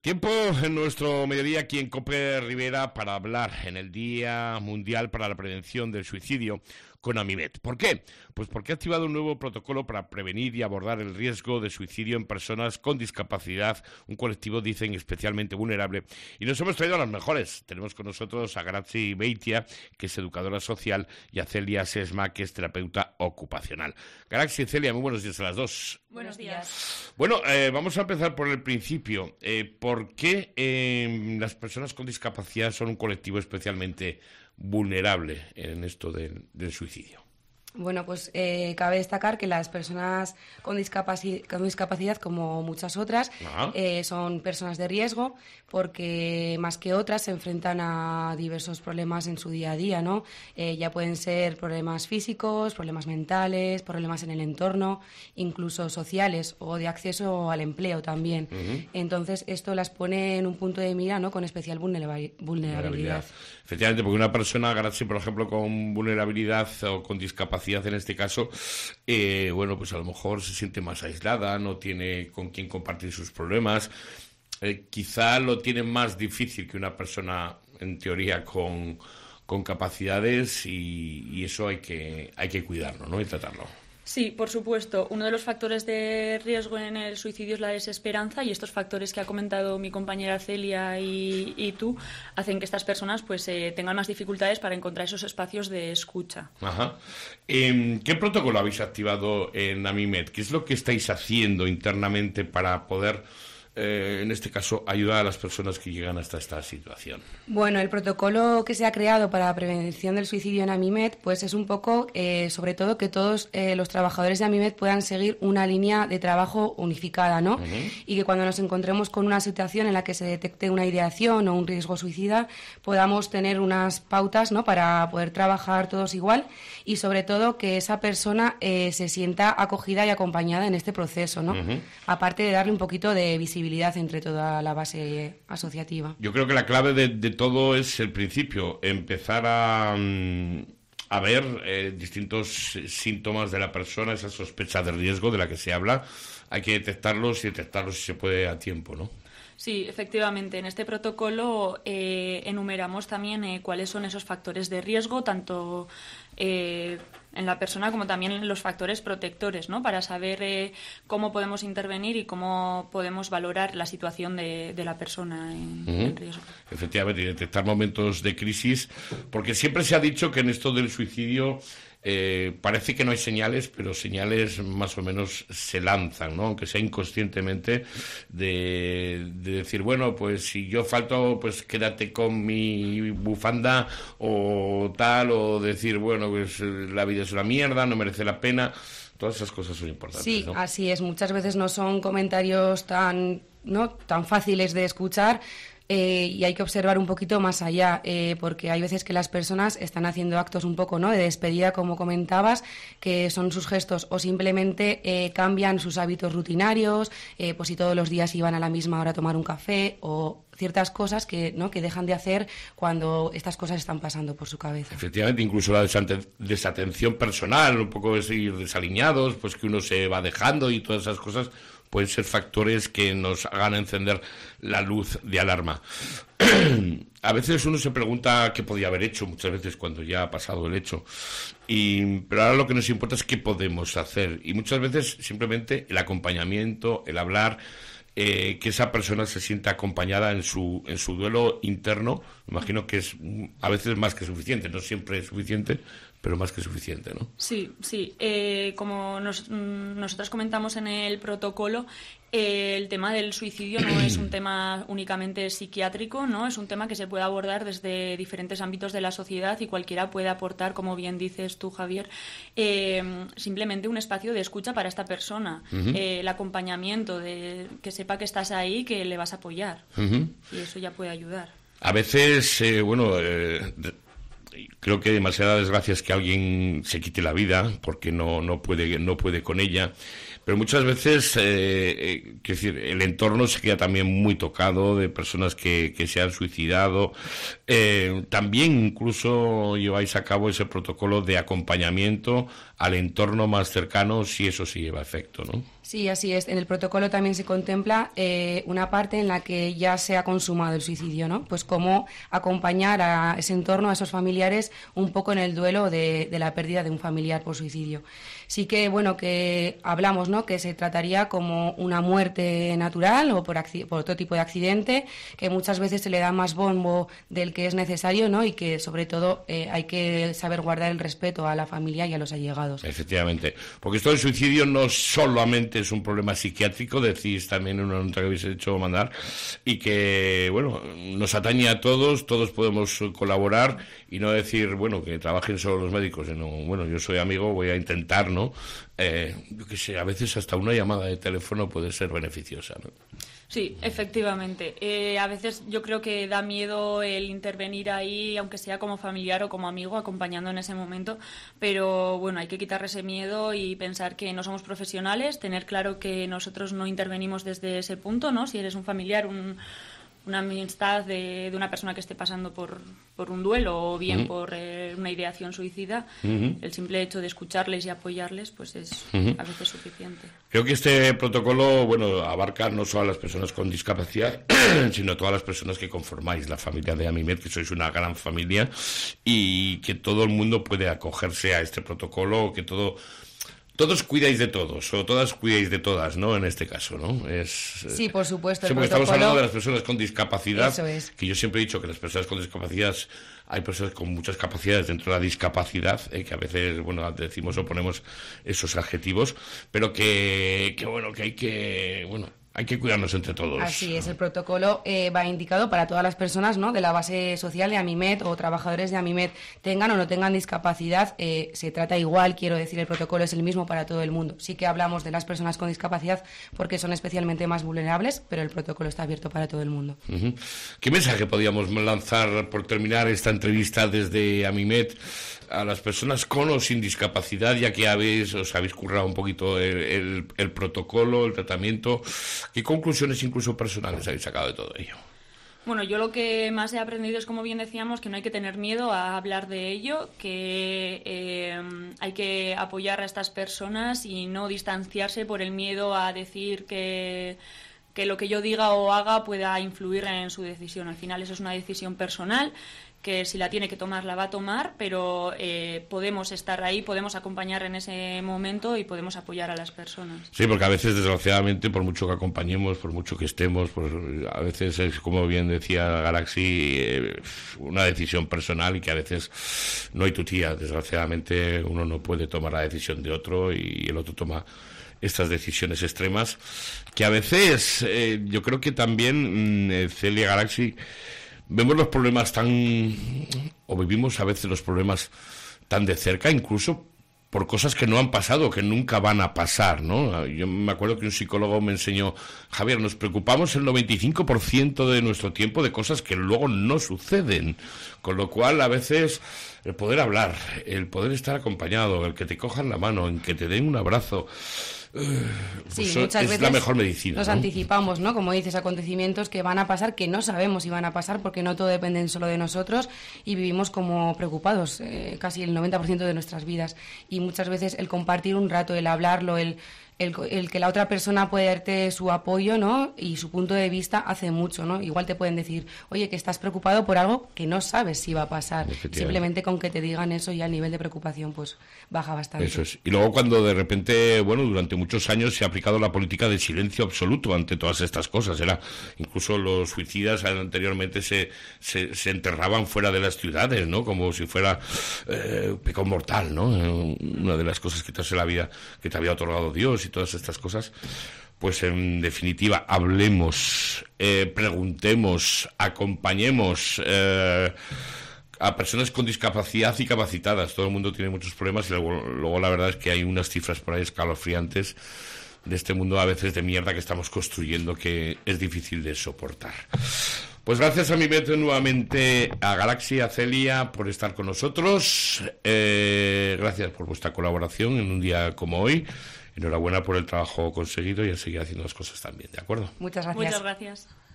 Tiempo en nuestro mediodía aquí en COPE Rivera para hablar en el Día Mundial para la Prevención del Suicidio con AMIMED. ¿Por qué? Pues porque ha activado un nuevo protocolo para prevenir y abordar el riesgo de suicidio en personas con discapacidad, un colectivo, dicen, especialmente vulnerable. Y nos hemos traído a las mejores. Tenemos con nosotros a Grazi Beitia, que es educadora social, y a Celia Sesma, que es terapeuta ocupacional. Grazi y Celia, muy buenos días a las dos. Buenos días. Bueno, vamos a empezar por el principio. ¿Por qué las personas con discapacidad son un colectivo especialmente vulnerable en esto del suicidio? Bueno, pues cabe destacar que las personas con discapacidad, como muchas otras, son personas de riesgo porque más que otras se enfrentan a diversos problemas en su día a día, ¿no? Ya pueden ser problemas físicos, problemas mentales, problemas en el entorno, incluso sociales o de acceso al empleo también. Entonces, esto las pone en un punto de mira, ¿no?, con especial vulnerabilidad. Efectivamente, porque una persona, Grazi, por ejemplo, con vulnerabilidad o con discapacidad, en este caso, bueno, pues a lo mejor se siente más aislada, no tiene con quién compartir sus problemas, quizá lo tiene más difícil que una persona, en teoría, con capacidades, y eso hay que cuidarlo, ¿no?, y tratarlo. Sí, por supuesto. Uno de los factores de riesgo en el suicidio es la desesperanza, y estos factores que ha comentado mi compañera Celia y tú hacen que estas personas pues tengan más dificultades para encontrar esos espacios de escucha. Ajá. ¿Qué protocolo habéis activado en AMIMED? ¿Qué es lo que estáis haciendo internamente para poder, en este caso, ayudar a las personas que llegan hasta esta situación? Bueno, el protocolo que se ha creado para la prevención del suicidio en AMIMED, pues es un poco, sobre todo, que todos los trabajadores de AMIMED puedan seguir una línea de trabajo unificada, ¿no? Y que cuando nos encontremos con una situación en la que se detecte una ideación o un riesgo suicida, podamos tener unas pautas, ¿no?, para poder trabajar todos igual, y sobre todo que esa persona se sienta acogida y acompañada en este proceso, ¿no? Aparte de darle un poquito de visibilidad entre toda la base asociativa. Yo creo que la clave de todo es el principio, empezar a ver distintos síntomas de la persona, esa sospecha de riesgo de la que se habla. Hay que detectarlos si se puede a tiempo, ¿no? Sí, efectivamente. En este protocolo enumeramos también cuáles son esos factores de riesgo, tanto en la persona como también en los factores protectores, ¿no?, para saber cómo podemos intervenir y cómo podemos valorar la situación de la persona en riesgo. Efectivamente, y detectar momentos de crisis, porque siempre se ha dicho que en esto del suicidio parece que no hay señales, pero señales más o menos se lanzan, ¿no?, aunque sea inconscientemente, de decir, bueno, pues si yo falto, pues quédate con mi bufanda o tal, o decir, bueno, pues la vida es una mierda, no merece la pena. Todas esas cosas son importantes, sí, ¿no? Así es. Muchas veces no son comentarios tan fáciles de escuchar. Y hay que observar un poquito más allá, porque hay veces que las personas están haciendo actos un poco, ¿no?, de despedida, como comentabas, que son sus gestos, o simplemente cambian sus hábitos rutinarios, pues si todos los días iban a la misma hora a tomar un café, o ciertas cosas que dejan de hacer cuando estas cosas están pasando por su cabeza. Efectivamente, incluso la desatención personal, un poco de seguir desaliñados, pues que uno se va dejando, y todas esas cosas pueden ser factores que nos hagan encender la luz de alarma. A veces uno se pregunta qué podía haber hecho, muchas veces cuando ya ha pasado el hecho, pero ahora lo que nos importa es qué podemos hacer, y muchas veces simplemente el acompañamiento, el hablar, que esa persona se sienta acompañada en su duelo interno. Me imagino que es a veces más que suficiente, no siempre es suficiente, pero más que suficiente, ¿no? Sí. Como nosotros comentamos en el protocolo, el tema del suicidio no es un tema únicamente psiquiátrico, ¿no? Es un tema que se puede abordar desde diferentes ámbitos de la sociedad, y cualquiera puede aportar, como bien dices tú, Javier, simplemente un espacio de escucha para esta persona, el acompañamiento, de que sepa que estás ahí, que le vas a apoyar, y eso ya puede ayudar. A veces, creo que demasiada desgracia es que alguien se quite la vida porque no puede con ella, pero muchas veces el entorno se queda también muy tocado de personas que se han suicidado. También incluso lleváis a cabo ese protocolo de acompañamiento al entorno más cercano, si eso sí lleva efecto, ¿no? Sí, así es. En el protocolo también se contempla una parte en la que ya se ha consumado el suicidio, ¿no? Pues cómo acompañar a ese entorno, a esos familiares, un poco en el duelo de la pérdida de un familiar por suicidio. Sí que, bueno, que hablamos, ¿no?, que se trataría como una muerte natural o por otro tipo de accidente, que muchas veces se le da más bombo del que es necesario, ¿no?, y que, sobre todo, hay que saber guardar el respeto a la familia y a los allegados. Efectivamente. Porque esto del suicidio no solamente es un problema psiquiátrico, decís también en una nota que habéis hecho mandar, y que, bueno, nos atañe a todos podemos colaborar y no decir, bueno, que trabajen solo los médicos, sino, bueno, yo soy amigo, voy a intentar, ¿no? Yo qué sé, a veces hasta una llamada de teléfono puede ser beneficiosa, ¿no? Sí, efectivamente. A veces yo creo que da miedo el intervenir ahí, aunque sea como familiar o como amigo, acompañando en ese momento. Pero bueno, hay que quitar ese miedo y pensar que no somos profesionales, tener claro que nosotros no intervenimos desde ese punto, ¿no? Si eres un familiar, una amistad de una persona que esté pasando por un duelo o bien por una ideación suicida, el simple hecho de escucharles y apoyarles pues es a veces suficiente. Creo que este protocolo, bueno, abarca no solo a las personas con discapacidad, sino a todas las personas que conformáis la familia de Amimed, que sois una gran familia y que todo el mundo puede acogerse a este protocolo, que todos cuidáis de todos, o todas cuidáis de todas, ¿no? En este caso, ¿no? Sí, por supuesto. Sí, porque estamos hablando de las personas con discapacidad. Eso es. Que yo siempre he dicho que las personas con discapacidad, hay personas con muchas capacidades dentro de la discapacidad, que a veces, bueno, decimos o ponemos esos adjetivos, pero que bueno, que hay que cuidarnos entre todos. Así es, el protocolo va indicado para todas las personas, ¿no?, de la base social de Amimed o trabajadores de Amimed, tengan o no tengan discapacidad, se trata igual, quiero decir, el protocolo es el mismo para todo el mundo. Sí que hablamos de las personas con discapacidad porque son especialmente más vulnerables, pero el protocolo está abierto para todo el mundo. ¿Qué mensaje podríamos lanzar por terminar esta entrevista desde Amimed a las personas con o sin discapacidad, ya que os habéis currado un poquito el protocolo, el tratamiento? ¿Qué conclusiones incluso personales habéis sacado de todo ello? Bueno, yo lo que más he aprendido es, como bien decíamos, que no hay que tener miedo a hablar de ello, que hay que apoyar a estas personas y no distanciarse por el miedo a decir que lo que yo diga o haga pueda influir en su decisión. Al final eso es una decisión personal, que si la tiene que tomar, la va a tomar, pero podemos estar ahí, podemos acompañar en ese momento y podemos apoyar a las personas. Sí, porque a veces, desgraciadamente, por mucho que acompañemos, por mucho que estemos, pues a veces es, como bien decía Galaxy, una decisión personal y que a veces no hay tutía. Desgraciadamente uno no puede tomar la decisión de otro y el otro toma estas decisiones extremas, que a veces yo creo que también, Celia, Galaxy, vemos los problemas o vivimos a veces los problemas tan de cerca, incluso por cosas que no han pasado, que nunca van a pasar, ¿no? Yo me acuerdo que un psicólogo me enseñó, Javier, nos preocupamos el 95% de nuestro tiempo de cosas que luego no suceden, con lo cual a veces el poder hablar, el poder estar acompañado, el que te cojan la mano, el que te den un abrazo, sí, pues muchas es veces la mejor medicina. Nos anticipamos, ¿no? Como dices, acontecimientos que van a pasar, que no sabemos si van a pasar, porque no todo depende solo de nosotros y vivimos como preocupados casi el 90% de nuestras vidas. Y muchas veces el compartir un rato, el hablarlo, el que la otra persona puede darte su apoyo, ¿no?, y su punto de vista hace mucho, ¿no? Igual te pueden decir, oye, que estás preocupado por algo que no sabes si va a pasar. Simplemente con que te digan eso ya el nivel de preocupación pues baja bastante. Eso es. Y luego cuando de repente, bueno, durante muchos años se ha aplicado la política de silencio absoluto ante todas estas cosas. Incluso los suicidas anteriormente se enterraban fuera de las ciudades, ¿no?, como si fuera pecado mortal, ¿no? Una de las cosas que te hace la vida, que te había otorgado Dios y todas estas cosas. Pues en definitiva, hablemos, preguntemos, acompañemos a personas con discapacidad y capacitadas. Todo el mundo tiene muchos problemas y luego la verdad es que hay unas cifras por ahí escalofriantes de este mundo a veces de mierda que estamos construyendo, que es difícil de soportar. Pues gracias a Amimed nuevamente, a Galaxy, a Celia, por estar con nosotros. Gracias por vuestra colaboración en un día como hoy. Enhorabuena por el trabajo conseguido y a seguir haciendo las cosas también, ¿de acuerdo? Muchas gracias. Muchas gracias.